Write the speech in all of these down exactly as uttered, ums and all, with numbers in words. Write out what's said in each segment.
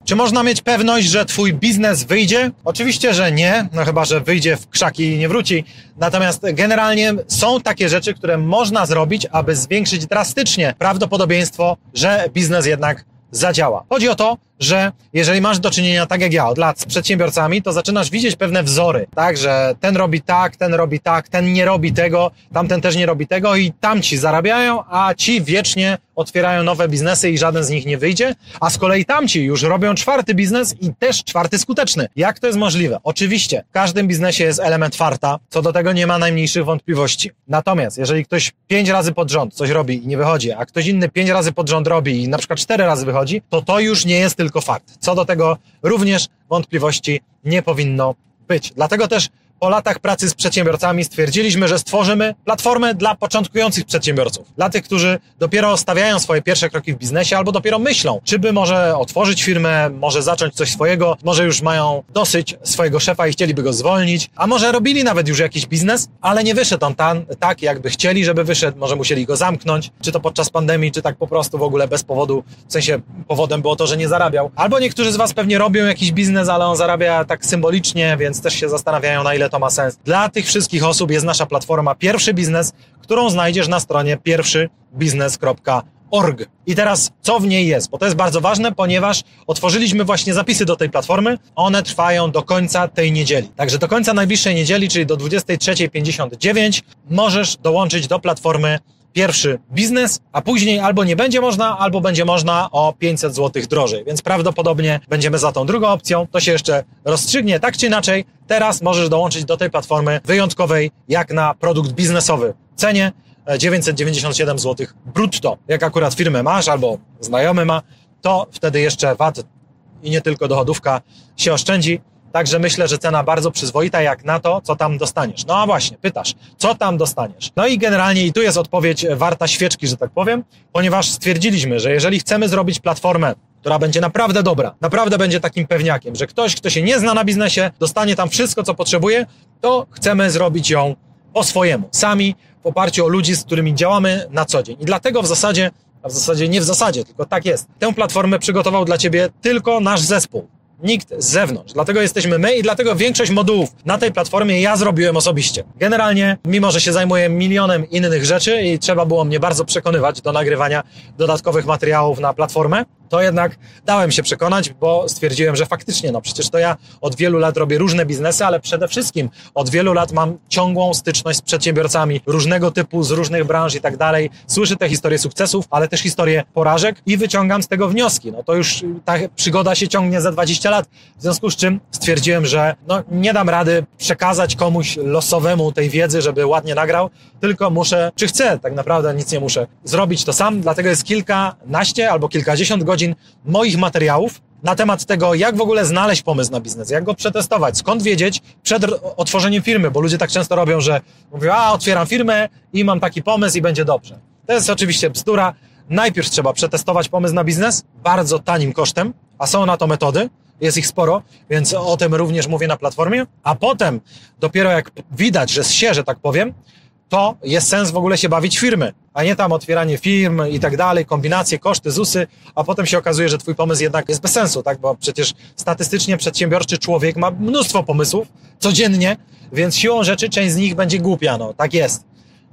Czy można mieć pewność, że twój biznes wyjdzie? Oczywiście, że nie, no chyba że wyjdzie w krzaki i nie wróci. Natomiast generalnie są takie rzeczy, które można zrobić, aby zwiększyć drastycznie prawdopodobieństwo, że biznes jednak zadziała. Chodzi o to, że jeżeli masz do czynienia, tak jak ja, od lat z przedsiębiorcami, to zaczynasz widzieć pewne wzory, tak, że ten robi tak, ten robi tak, ten nie robi tego, tamten też nie robi tego i tamci zarabiają, a ci wiecznie otwierają nowe biznesy i żaden z nich nie wyjdzie, a z kolei tamci już robią czwarty biznes i też czwarty skuteczny. Jak to jest możliwe? Oczywiście, w każdym biznesie jest element farta, co do tego nie ma najmniejszych wątpliwości. Natomiast jeżeli ktoś pięć razy pod rząd coś robi i nie wychodzi, a ktoś inny pięć razy pod rząd robi i na przykład cztery razy wychodzi, to to już nie jest tylko fakt. Co do tego również wątpliwości nie powinno być. Dlatego też po latach pracy z przedsiębiorcami stwierdziliśmy, że stworzymy platformę dla początkujących przedsiębiorców. Dla tych, którzy dopiero stawiają swoje pierwsze kroki w biznesie albo dopiero myślą, czy by może otworzyć firmę, może zacząć coś swojego, może już mają dosyć swojego szefa i chcieliby go zwolnić, a może robili nawet już jakiś biznes, ale nie wyszedł on tam, tak, jakby chcieli, żeby wyszedł, może musieli go zamknąć, czy to podczas pandemii, czy tak po prostu w ogóle bez powodu, w sensie powodem było to, że nie zarabiał. Albo niektórzy z was pewnie robią jakiś biznes, ale on zarabia tak symbolicznie, więc też się zastanawiają, na ile to ma sens. Dla tych wszystkich osób jest nasza platforma Pierwszy Biznes, którą znajdziesz na stronie pierwszy biznes kropka org. I teraz co w niej jest? Bo to jest bardzo ważne, ponieważ otworzyliśmy właśnie zapisy do tej platformy. One trwają do końca tej niedzieli. Także do końca najbliższej niedzieli, czyli do dwudziestej trzeciej pięćdziesiąt dziewięć, możesz dołączyć do platformy Pierwszy Biznes, a później albo nie będzie można, albo będzie można o pięćset złotych drożej, więc prawdopodobnie będziemy za tą drugą opcją. To się jeszcze rozstrzygnie, tak czy inaczej. Teraz możesz dołączyć do tej platformy wyjątkowej, jak na produkt biznesowy. W cenie dziewięćset dziewięćdziesiąt siedem złotych brutto. Jak akurat firmę masz, albo znajomy ma, to wtedy jeszcze V A T i nie tylko dochodówka się oszczędzi. Także myślę, że cena bardzo przyzwoita jak na to, co tam dostaniesz. No a właśnie, pytasz, co tam dostaniesz? No i generalnie i tu jest odpowiedź warta świeczki, że tak powiem, ponieważ stwierdziliśmy, że jeżeli chcemy zrobić platformę, która będzie naprawdę dobra, naprawdę będzie takim pewniakiem, że ktoś, kto się nie zna na biznesie, dostanie tam wszystko, co potrzebuje, to chcemy zrobić ją po swojemu, sami, w oparciu o ludzi, z którymi działamy na co dzień. I dlatego w zasadzie, a w zasadzie nie w zasadzie, tylko tak jest, tę platformę przygotował dla Ciebie tylko nasz zespół. Nikt z zewnątrz. Dlatego jesteśmy my i dlatego większość modułów na tej platformie ja zrobiłem osobiście. Generalnie, mimo że się zajmuję milionem innych rzeczy i trzeba było mnie bardzo przekonywać do nagrywania dodatkowych materiałów na platformę, to jednak dałem się przekonać, bo stwierdziłem, że faktycznie, no przecież to ja od wielu lat robię różne biznesy, ale przede wszystkim od wielu lat mam ciągłą styczność z przedsiębiorcami różnego typu, z różnych branż i tak dalej. Słyszę te historie sukcesów, ale też historie porażek i wyciągam z tego wnioski. No to już ta przygoda się ciągnie za dwadzieścia lat, w związku z czym stwierdziłem, że no nie dam rady przekazać komuś losowemu tej wiedzy, żeby ładnie nagrał, tylko muszę, czy chcę, tak naprawdę nic nie muszę, zrobić to sam, dlatego jest kilkanaście albo kilkadziesiąt godzin moich materiałów na temat tego, jak w ogóle znaleźć pomysł na biznes, jak go przetestować, skąd wiedzieć przed otworzeniem firmy, bo ludzie tak często robią, że mówią, a otwieram firmę i mam taki pomysł i będzie dobrze. To jest oczywiście bzdura. Najpierw trzeba przetestować pomysł na biznes bardzo tanim kosztem, a są na to metody, jest ich sporo, więc o tym również mówię na platformie, a potem dopiero jak widać, że zsie, że tak powiem, to jest sens w ogóle się bawić firmy, a nie tam otwieranie firm i tak dalej, kombinacje, koszty, zusy, a potem się okazuje, że twój pomysł jednak jest bez sensu, tak? Bo przecież statystycznie przedsiębiorczy człowiek ma mnóstwo pomysłów codziennie, więc siłą rzeczy część z nich będzie głupia, no tak jest.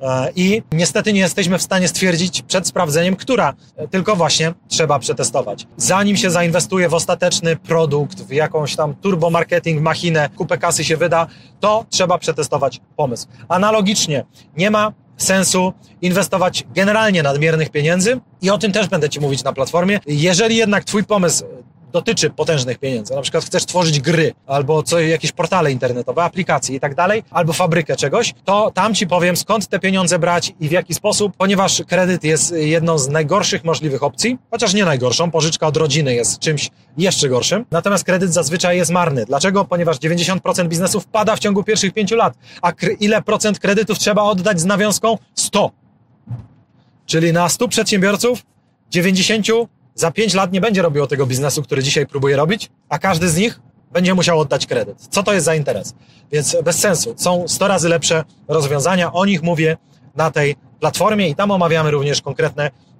I niestety nie jesteśmy w stanie stwierdzić przed sprawdzeniem, która, tylko właśnie trzeba przetestować. Zanim się zainwestuje w ostateczny produkt, w jakąś tam turbomarketing, machinę, kupę kasy się wyda, to trzeba przetestować pomysł. Analogicznie nie ma sensu inwestować generalnie nadmiernych pieniędzy i o tym też będę Ci mówić na platformie. Jeżeli jednak Twój pomysł dotyczy potężnych pieniędzy, na przykład chcesz tworzyć gry, albo co, jakieś portale internetowe, aplikacje i tak dalej, albo fabrykę czegoś, to tam Ci powiem, skąd te pieniądze brać i w jaki sposób, ponieważ kredyt jest jedną z najgorszych możliwych opcji, chociaż nie najgorszą, pożyczka od rodziny jest czymś jeszcze gorszym, natomiast kredyt zazwyczaj jest marny. Dlaczego? Ponieważ dziewięćdziesiąt procent biznesów pada w ciągu pierwszych pięciu lat, a ile procent kredytów trzeba oddać z nawiązką? sto. Czyli na stu przedsiębiorców dziewięćdziesięciu za pięć lat nie będzie robiło tego biznesu, który dzisiaj próbuje robić, a każdy z nich będzie musiał oddać kredyt. Co to jest za interes? Więc bez sensu. Są sto razy lepsze rozwiązania. O nich mówię na tej platformie i tam omawiamy również konkretne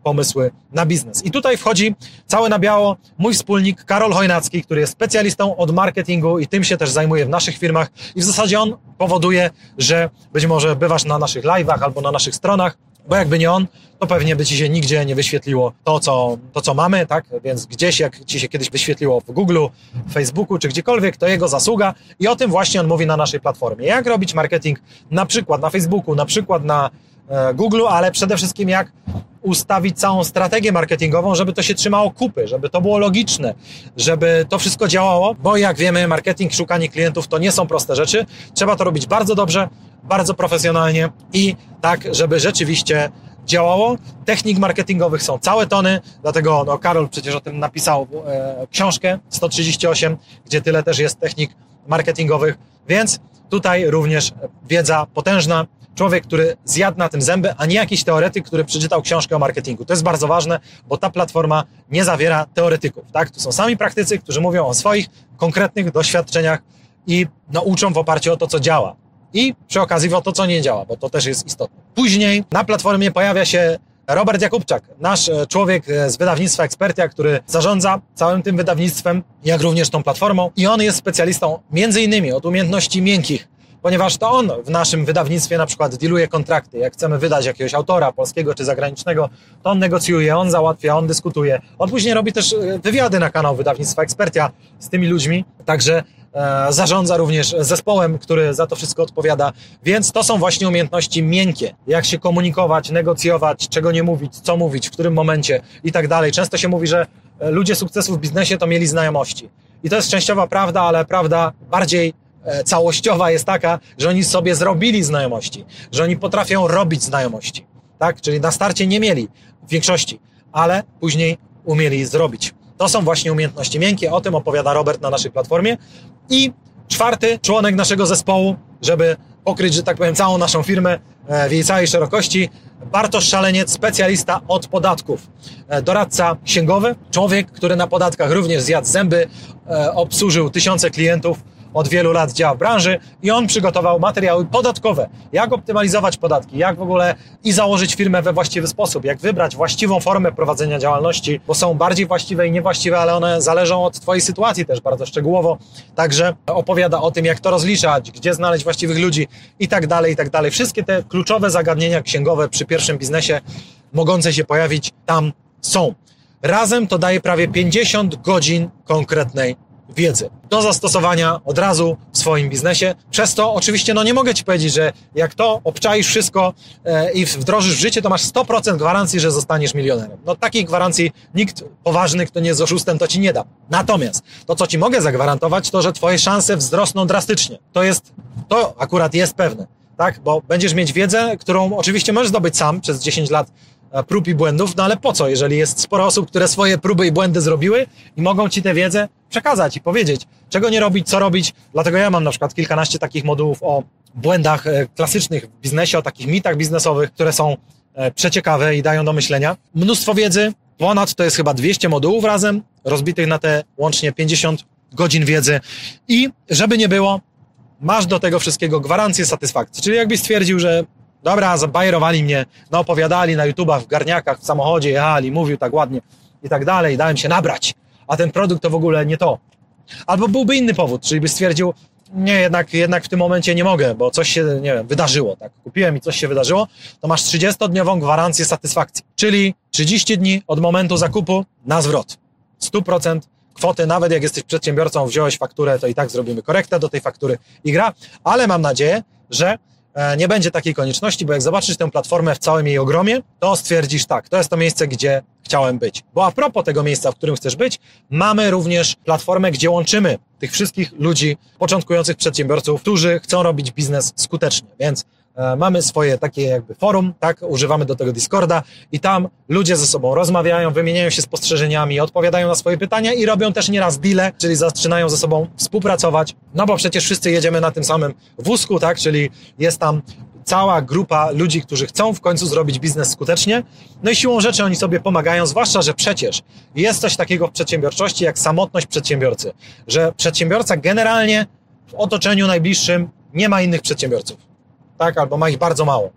pomysły na biznes. I tutaj wchodzi cały na biało mój wspólnik Karol Chojnacki, który jest specjalistą od marketingu i tym się też zajmuje w naszych firmach i w zasadzie on powoduje, że być może bywasz na naszych live'ach albo na naszych stronach, bo jakby nie on, to pewnie by Ci się nigdzie nie wyświetliło to, co, to, co mamy, tak? Więc gdzieś, jak Ci się kiedyś wyświetliło w Google'u, w Facebooku czy gdziekolwiek, to jego zasługa i o tym właśnie on mówi na naszej platformie. Jak robić marketing na przykład na Facebooku, na przykład na e, Google'u, ale przede wszystkim jak ustawić całą strategię marketingową, żeby to się trzymało kupy, żeby to było logiczne, żeby to wszystko działało, bo jak wiemy, marketing, szukanie klientów to nie są proste rzeczy. Trzeba to robić bardzo dobrze, bardzo profesjonalnie i tak, żeby rzeczywiście działało. Technik marketingowych są całe tony, dlatego no, Karol przecież o tym napisał e, książkę sto trzydzieści osiem, gdzie tyle też jest technik marketingowych, więc tutaj również wiedza potężna. Człowiek, który zjadł na tym zęby, a nie jakiś teoretyk, który przeczytał książkę o marketingu. To jest bardzo ważne, bo ta platforma nie zawiera teoretyków. Tak? To są sami praktycy, którzy mówią o swoich konkretnych doświadczeniach i no, uczą w oparciu o to, co działa. I przy okazji o to, co nie działa, bo to też jest istotne. Później na platformie pojawia się Robert Jakubczak, nasz człowiek z wydawnictwa Expertia, który zarządza całym tym wydawnictwem, jak również tą platformą. I on jest specjalistą między innymi od umiejętności miękkich, ponieważ to on w naszym wydawnictwie na przykład dealuje kontrakty. Jak chcemy wydać jakiegoś autora polskiego czy zagranicznego, to on negocjuje, on załatwia, on dyskutuje. On później robi też wywiady na kanał wydawnictwa Expertia z tymi ludźmi, także e, zarządza również zespołem, który za to wszystko odpowiada. Więc to są właśnie umiejętności miękkie. Jak się komunikować, negocjować, czego nie mówić, co mówić, w którym momencie i tak dalej. Często się mówi, że ludzie sukcesu w biznesie to mieli znajomości. I to jest częściowa prawda, ale prawda bardziej całościowa jest taka, że oni sobie zrobili znajomości, że oni potrafią robić znajomości, tak? Czyli na starcie nie mieli w większości, ale później umieli zrobić. To są właśnie umiejętności miękkie, o tym opowiada Robert na naszej platformie. I czwarty członek naszego zespołu, żeby pokryć, że tak powiem, całą naszą firmę w jej całej szerokości, Bartosz Szaleniec, specjalista od podatków, doradca księgowy, człowiek, który na podatkach również zjadł zęby, obsłużył tysiące klientów, od wielu lat działa w branży i on przygotował materiały podatkowe. Jak optymalizować podatki, jak w ogóle i założyć firmę we właściwy sposób, jak wybrać właściwą formę prowadzenia działalności, bo są bardziej właściwe i niewłaściwe, ale one zależą od Twojej sytuacji też bardzo szczegółowo. Także opowiada o tym, jak to rozliczać, gdzie znaleźć właściwych ludzi i tak dalej, i tak dalej. Wszystkie te kluczowe zagadnienia księgowe przy pierwszym biznesie mogące się pojawić tam są. Razem to daje prawie pięćdziesiąt godzin konkretnej wiedzy do zastosowania od razu w swoim biznesie. Przez to oczywiście no nie mogę Ci powiedzieć, że jak to obczaisz wszystko e, i wdrożysz w życie, to masz sto procent gwarancji, że zostaniesz milionerem. No takiej gwarancji nikt poważny, kto nie jest oszustem, to Ci nie da. Natomiast to, co Ci mogę zagwarantować, to, że Twoje szanse wzrosną drastycznie. To jest, to akurat jest pewne, tak? Bo będziesz mieć wiedzę, którą oczywiście możesz zdobyć sam przez dziesięć lat prób i błędów, no ale po co, jeżeli jest sporo osób, które swoje próby i błędy zrobiły i mogą Ci tę wiedzę przekazać i powiedzieć, czego nie robić, co robić. Dlatego ja mam na przykład kilkanaście takich modułów o błędach klasycznych w biznesie, o takich mitach biznesowych, które są przeciekawe i dają do myślenia. Mnóstwo wiedzy, ponad to jest chyba dwieście modułów razem, rozbitych na te łącznie pięćdziesiąt godzin wiedzy i żeby nie było, masz do tego wszystkiego gwarancję satysfakcji. Czyli jakbyś stwierdził, że dobra, zabajerowali mnie, no opowiadali na YouTubach, w garniakach, w samochodzie, jechali, mówił tak ładnie i tak dalej, dałem się nabrać, a ten produkt to w ogóle nie to. Albo byłby inny powód, czyli by stwierdził, nie, jednak, jednak w tym momencie nie mogę, bo coś się, nie wiem, wydarzyło, tak, kupiłem i coś się wydarzyło, to masz trzydziestodniową gwarancję satysfakcji, czyli trzydzieści dni od momentu zakupu na zwrot. sto procent kwoty, nawet jak jesteś przedsiębiorcą, wziąłeś fakturę, to i tak zrobimy korektę do tej faktury i gra, ale mam nadzieję, że nie będzie takiej konieczności, bo jak zobaczysz tę platformę w całym jej ogromie, to stwierdzisz tak, to jest to miejsce, gdzie chciałem być. Bo a propos tego miejsca, w którym chcesz być, mamy również platformę, gdzie łączymy tych wszystkich ludzi, początkujących przedsiębiorców, którzy chcą robić biznes skutecznie, więc e, mamy swoje takie jakby forum, tak, używamy do tego Discorda i tam ludzie ze sobą rozmawiają, wymieniają się spostrzeżeniami, odpowiadają na swoje pytania i robią też nieraz deale, czyli zaczynają ze sobą współpracować, no bo przecież wszyscy jedziemy na tym samym wózku, tak, czyli jest tam cała grupa ludzi, którzy chcą w końcu zrobić biznes skutecznie, no i siłą rzeczy oni sobie pomagają, zwłaszcza, że przecież jest coś takiego w przedsiębiorczości jak samotność przedsiębiorcy, że przedsiębiorca generalnie w otoczeniu najbliższym nie ma innych przedsiębiorców, tak, albo ma ich bardzo mało.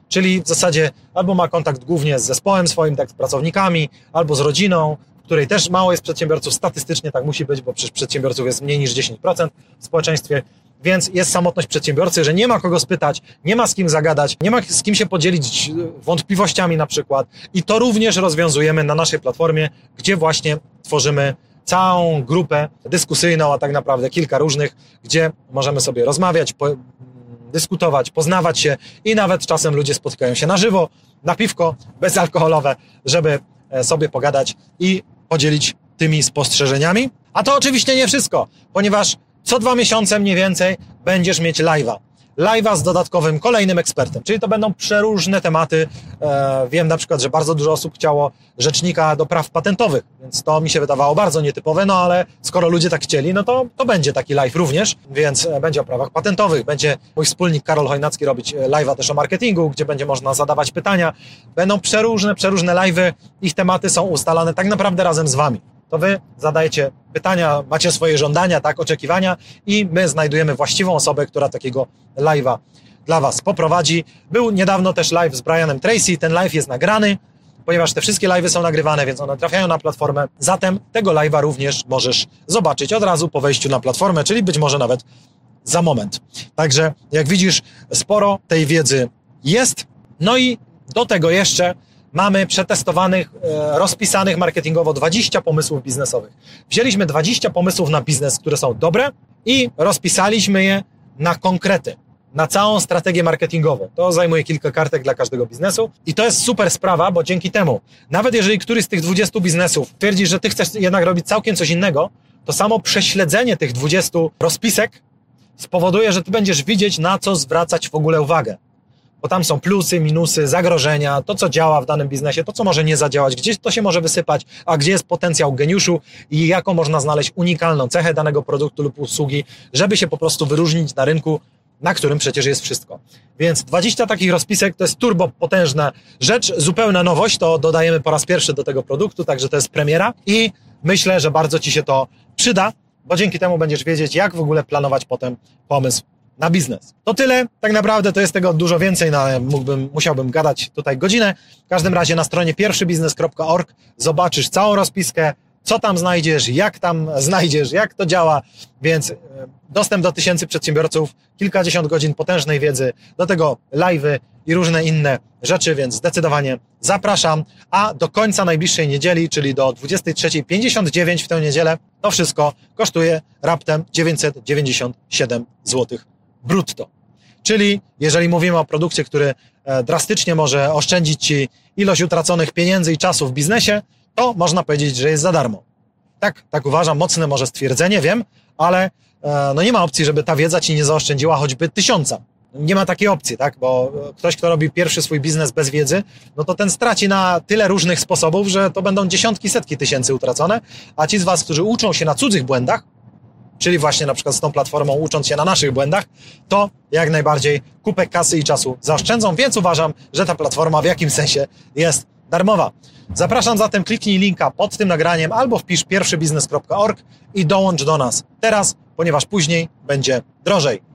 czyli w zasadzie albo ma kontakt głównie z zespołem swoim, tak z pracownikami, albo z rodziną, w której też mało jest przedsiębiorców, statystycznie tak musi być, bo przecież przedsiębiorców jest mniej niż dziesięć procent w społeczeństwie, więc jest samotność przedsiębiorcy, że nie ma kogo spytać, nie ma z kim zagadać, nie ma z kim się podzielić wątpliwościami na przykład i to również rozwiązujemy na naszej platformie, gdzie właśnie tworzymy całą grupę dyskusyjną, a tak naprawdę kilka różnych, gdzie możemy sobie rozmawiać, po, dyskutować, poznawać się i nawet czasem ludzie spotykają się na żywo, na piwko bezalkoholowe, żeby sobie pogadać i podzielić tymi spostrzeżeniami. A to oczywiście nie wszystko, ponieważ co dwa miesiące mniej więcej będziesz mieć live'a. Live'a z dodatkowym kolejnym ekspertem, czyli to będą przeróżne tematy. E, wiem na przykład, że bardzo dużo osób chciało rzecznika do praw patentowych, więc to mi się wydawało bardzo nietypowe, no ale skoro ludzie tak chcieli, no to, to będzie taki live również, więc będzie o prawach patentowych, będzie mój wspólnik Karol Chojnacki robić live'a też o marketingu, gdzie będzie można zadawać pytania. Będą przeróżne, przeróżne live'y, ich tematy są ustalane tak naprawdę razem z Wami. To Wy zadajecie pytania, macie swoje żądania, tak, oczekiwania i my znajdujemy właściwą osobę, która takiego live'a dla Was poprowadzi. Był niedawno też live z Brianem Tracy, ten live jest nagrany, ponieważ te wszystkie live'y są nagrywane, więc one trafiają na platformę, zatem tego live'a również możesz zobaczyć od razu po wejściu na platformę, czyli być może nawet za moment. Także jak widzisz, sporo tej wiedzy jest, no i do tego jeszcze mamy przetestowanych, rozpisanych marketingowo dwadzieścia pomysłów biznesowych. Wzięliśmy dwadzieścia pomysłów na biznes, które są dobre i rozpisaliśmy je na konkrety, na całą strategię marketingową. To zajmuje kilka kartek dla każdego biznesu i to jest super sprawa, bo dzięki temu, nawet jeżeli któryś z tych dwudziestu biznesów twierdzi, że ty chcesz jednak robić całkiem coś innego, to samo prześledzenie tych dwudziestu rozpisek spowoduje, że ty będziesz widzieć, na co zwracać w ogóle uwagę. Bo tam są plusy, minusy, zagrożenia, to co działa w danym biznesie, to co może nie zadziałać, gdzie to się może wysypać, a gdzie jest potencjał geniuszu i jaką można znaleźć unikalną cechę danego produktu lub usługi, żeby się po prostu wyróżnić na rynku, na którym przecież jest wszystko. Więc dwadzieścia takich rozpisek to jest turbo potężna rzecz, zupełna nowość, to dodajemy po raz pierwszy do tego produktu, także to jest premiera i myślę, że bardzo Ci się to przyda, bo dzięki temu będziesz wiedzieć, jak w ogóle planować potem pomysł na biznes. To tyle, tak naprawdę to jest tego dużo więcej, no, mógłbym, musiałbym gadać tutaj godzinę. W każdym razie na stronie pierwszybiznes kropka org zobaczysz całą rozpiskę, co tam znajdziesz, jak tam znajdziesz, jak to działa, więc dostęp do tysięcy przedsiębiorców, kilkadziesiąt godzin potężnej wiedzy, do tego live'y i różne inne rzeczy, więc zdecydowanie zapraszam, a do końca najbliższej niedzieli, czyli do dwudziestej trzeciej pięćdziesiąt dziewięć w tę niedzielę, to wszystko kosztuje raptem dziewięćset dziewięćdziesiąt siedem złotych brutto. Czyli jeżeli mówimy o produkcie, który drastycznie może oszczędzić Ci ilość utraconych pieniędzy i czasu w biznesie, to można powiedzieć, że jest za darmo. Tak, tak uważam, mocne może stwierdzenie, wiem, ale no nie ma opcji, żeby ta wiedza Ci nie zaoszczędziła choćby tysiąca. Nie ma takiej opcji, tak, bo ktoś, kto robi pierwszy swój biznes bez wiedzy, no to ten straci na tyle różnych sposobów, że to będą dziesiątki, setki tysięcy utracone, a ci z Was, którzy uczą się na cudzych błędach, czyli właśnie na przykład z tą platformą ucząc się na naszych błędach, to jak najbardziej kupę kasy i czasu zaoszczędzą, więc uważam, że ta platforma w jakimś sensie jest darmowa. Zapraszam zatem, kliknij linka pod tym nagraniem albo wpisz pierwszybiznes kropka org i dołącz do nas teraz, ponieważ później będzie drożej.